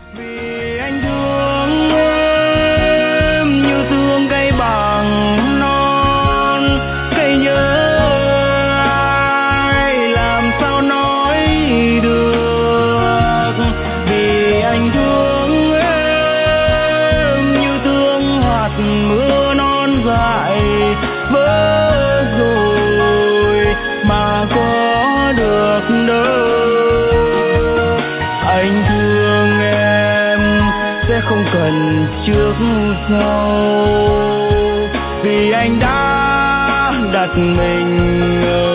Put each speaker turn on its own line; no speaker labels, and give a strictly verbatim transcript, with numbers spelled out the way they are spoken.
Vì anh thương em như thương cây bằng non, cây nhớ ai làm sao nói được. Vì anh thương em như thương hạt mưa non dại vỡ rồi mà có được đâu. Anh thương em sẽ không cần trước sau, vì anh đã đặt mình ở